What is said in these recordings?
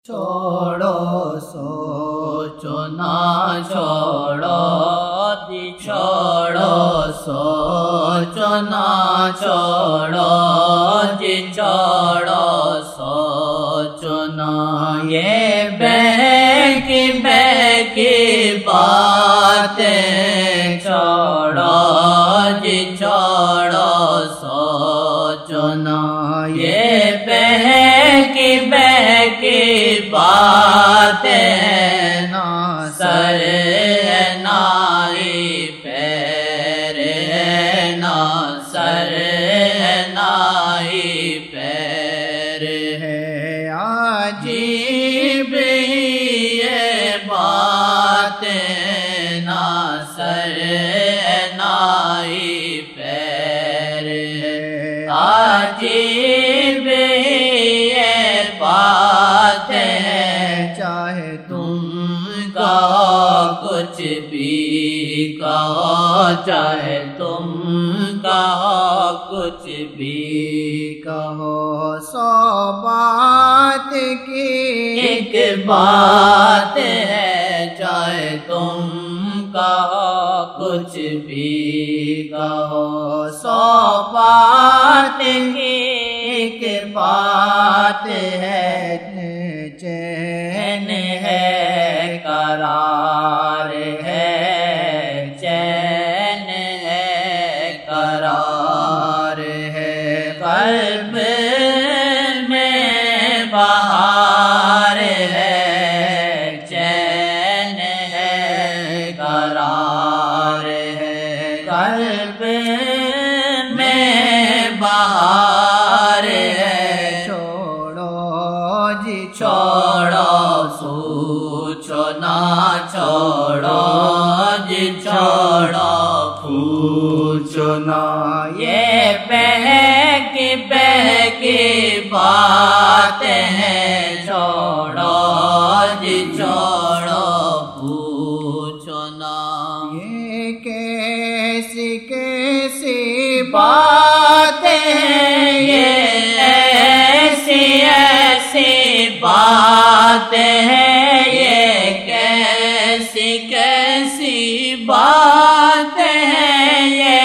چھوڑو سوچو نہ چھوڑو جی چھوڑو سوچو نہ چھوڑو جی چھوڑو سوچو نہ یہ بہکی باتیں چھوڑو جی چھوڑو سوچو نہ یہ بہکی باتیں نہ سر ہے نہ ہی پیر ہے نہ سر ہے نہ ہی پیر ہے عجیب ہی یہ باتیں نہ سر ہے نہ ہی پیر ہے عجیب چاہے تم کہو کچھ بھی کہو چاہے تم کہو کچھ بھی کہو سو بات کی ایک بات ہے چاہے تم کہو کچھ بھی کہو سو بات کی ایک بات ہے چین ہے قرار ہے چین ہے قرار ہے قلب میں بہار ہے چین ہے قرار ہے قلب میں بہار ہے چھوڑو سوچو نہ چھوڑو جی چھوڑو پوچھو نہ یہ بہکی باتیں ہیں چھوڑو جی چھوڑو پوچھو نہ یہ کیسی باتیں ہیں یہ ایسی باتیں ہیں یہ کیسی باتیں ہیں یہ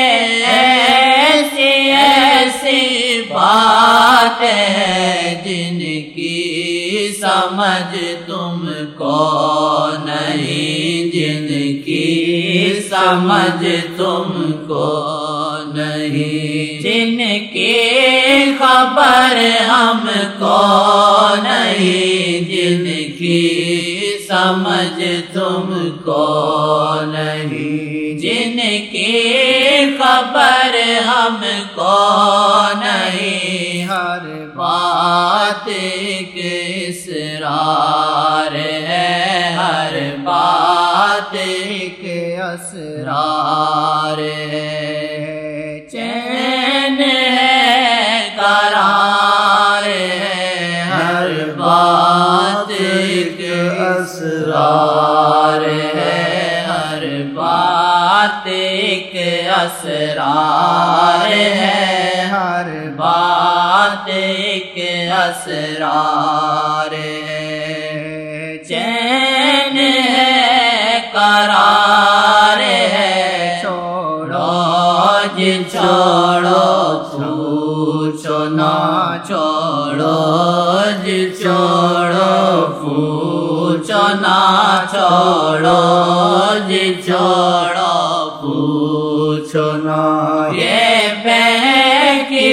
ایسی باتیں ہیں جن کی سمجھ تم کو نہیں جن کی سمجھ تم کو نہیں جن کی خبر ہم کو نہیں جن کی سمجھ تم کو نہیں جن کی خبر ہم کو نہیں ہر بات کے اسرار ہے ہر بات کے اسرار ہے چین ہے قرار ہے ہر بات کے اسرار ہے ہر بات کے اسرار ہے ہر بات کے اسرار ہے چین ہے قرار ہے چھوڑو جی چھوڑو پوچھو نہ چھوڑو جی چھوڑو پوچھو نہ چھوڑو جی چھوڑو پوچھو نہ یہ بہکی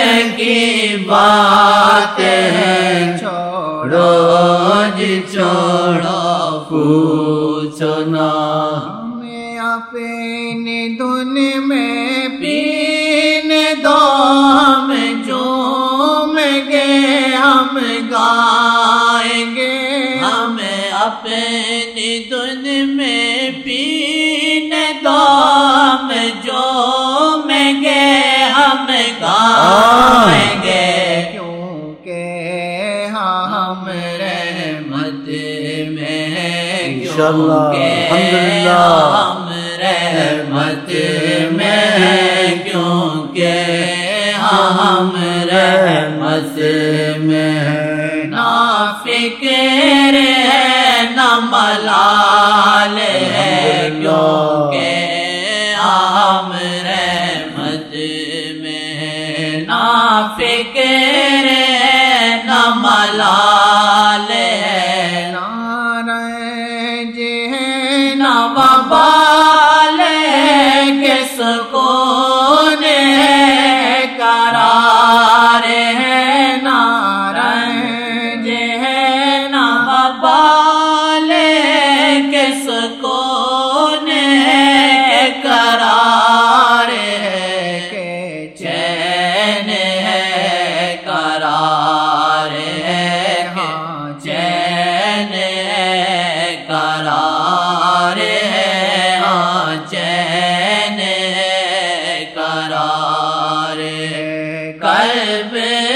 باتیں ہیں چھوڑو جی چھوڑو پوچھو نہ ہمیں اپنی دھن میں پینے دو ہم جھوم گے ہم گائیں گے ہمیں اپنی دھن میں پینے دو ہم جھوم گے ہم گائیں گے کیونکہ ہم رحمت میں ہیں کیونکہ ہم رحمت میں ہیں کیونکہ ہم رحمت میں ہیں فکر ہے نہ ملال ہے، کیونکہ عام رحمت میں نہ فکر ہے نہ ملال ہے، نہ رنج ہے نہ وبال ہے، کہ سکون ہے قرار ہے، نہ رنج ہے نہ وبال ہے، کہ سکون ہے قرار ہے، کہ چین ہے قرار ہے، ہاں چین ہے قرار ہے، ہاں چین ہے قرار ہے، قلب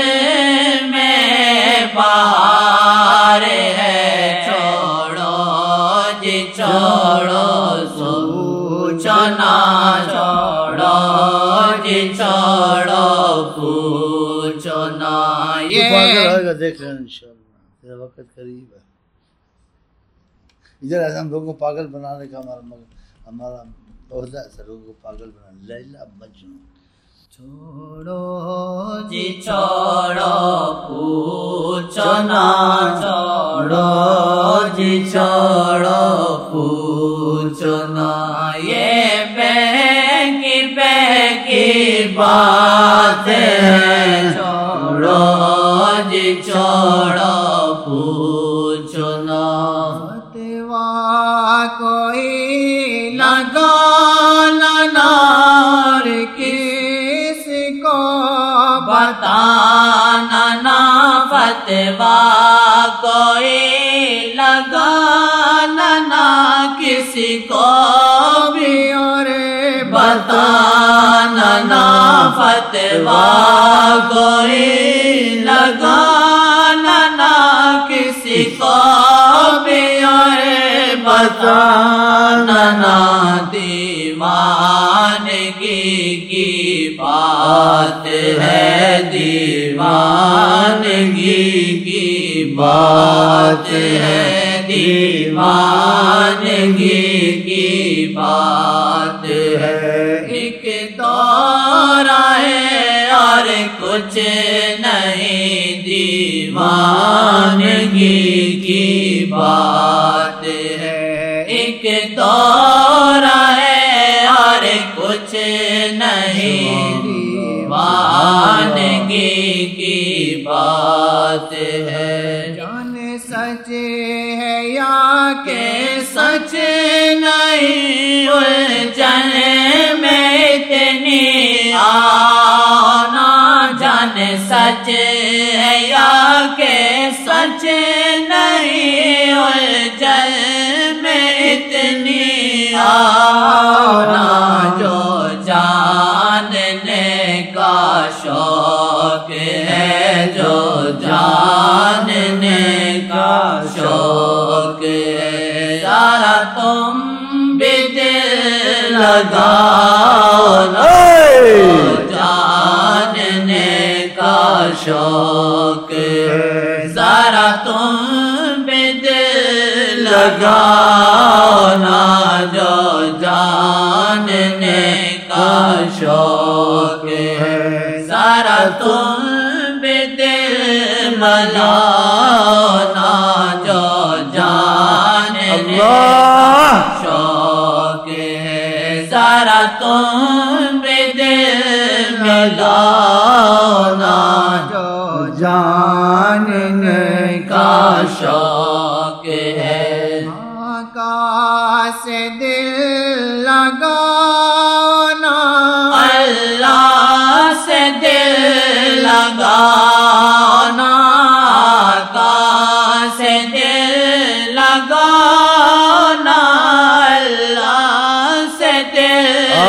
میں بہار ہے، چھوڑو جی چھوڑو سوچو نہ، چھوڑو جی چھوڑو پوچھو نہ، یہ پاگل ہوئے گا، دیکھ لینا انشاءاللہ، تیرا وقت قریب ہے۔ ادھر ایسا ہم لوگوں کو پاگل بنانے کا ہمارا عہدہ ہے، سر لوگوں کو پاگل بنانا، لیلا مجنون۔ چھوڑو جی چھوڑو پوچھو نہ، چھوڑو جی چھوڑو پوچھو نہ، یہ بہکی بات ہے، چھوڑو جی چھوڑو پوچھو نہ، فتویٰ کوئی لگانا نار کس کو بتانا نہ، فتویٰ کوئی لگانا نہ کسی کو بھی اور بتانا نہ، فتویٰ کوئی لگانا نہ کسی کو بھی اور بتانا نہ، دیوانگی کی بات ہے، دیوانگی کی بات ہے، دیوانگی کی بات ہے، ایک دور ہے اور کچھ نہیں، دیوانگی کی بات ہے، ایک دور ہے اور کچھ نہیں، دیوانگی کی بات ہے، جان سچ ہے یا کہ سچ نہیں، الجھن میں اتنی آنا، جان سچ ہے یا کہ سچ نہیں، الجھن میں اتنی آنا، جو جاننے کا شوق ہے، جو جاننے کا شوق ہے، ذرا تم بھی دل لگاؤ نا، جاننے کا شوق ہے، ذرا تم بھی دل لگاؤ نا، جو جاننے کا شوق ہے، ذرا تم بھی دل لگاؤ نا، جو جاننے کا شوق ہے، ذرا تم بھی دل لگاؤ نا، جو جاننے کا شوق ہے، آقا سے دل لگاؤ نا، اللہ سے دل لگاؤ نا، آقا سے دل لگاؤ نا، اللہ سے دل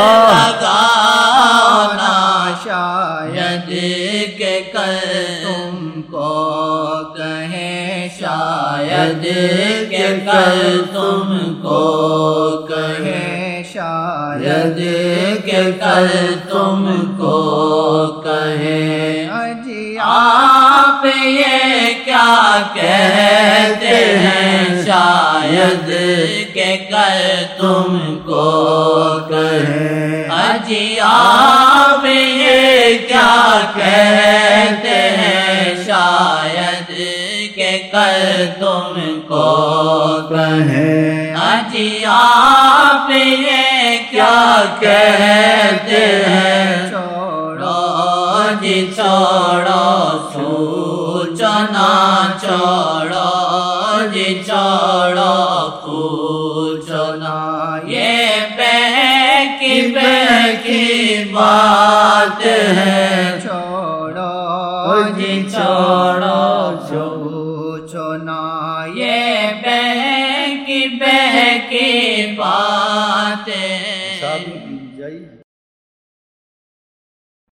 لگاؤ نا، شاید کہ کل تم کو کہیں، شاید کہ کل تم کو کہیں، شاید کہ کل تم کو کہیں، اجی آپ یہ کیا کہتے ہیں شاید کہ کل تم کو کہیں اجی آپ یہ کیا کہتے ہیں شاید کہ کل تم کو کہیں اجی آپ یہ کیا کہتے ہیں چھوڑو جی چھوڑو سوچو نہ چھوڑو جی چھوڑو پوچھو نہ یہ بہکی بات ہے چھوڑو جی چھوڑو